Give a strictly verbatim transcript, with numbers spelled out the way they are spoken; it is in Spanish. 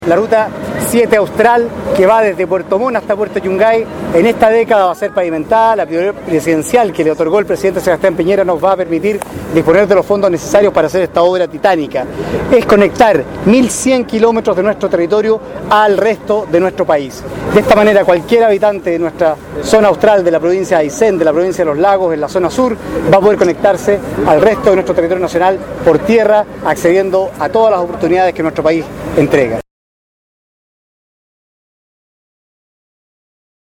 La ruta siete Austral, que va desde Puerto Montt hasta Puerto Yungay, en esta década va a ser pavimentada. La prioridad presidencial que le otorgó el presidente Sebastián Piñera nos va a permitir disponer de los fondos necesarios para hacer esta obra titánica. Es conectar mil cien kilómetros de nuestro territorio al resto de nuestro país. De esta manera, cualquier habitante de nuestra zona austral, de la provincia de Aysén, de la provincia de Los Lagos, en la zona sur, va a poder conectarse al resto de nuestro territorio nacional por tierra, accediendo a todas las oportunidades que nuestro país entrega.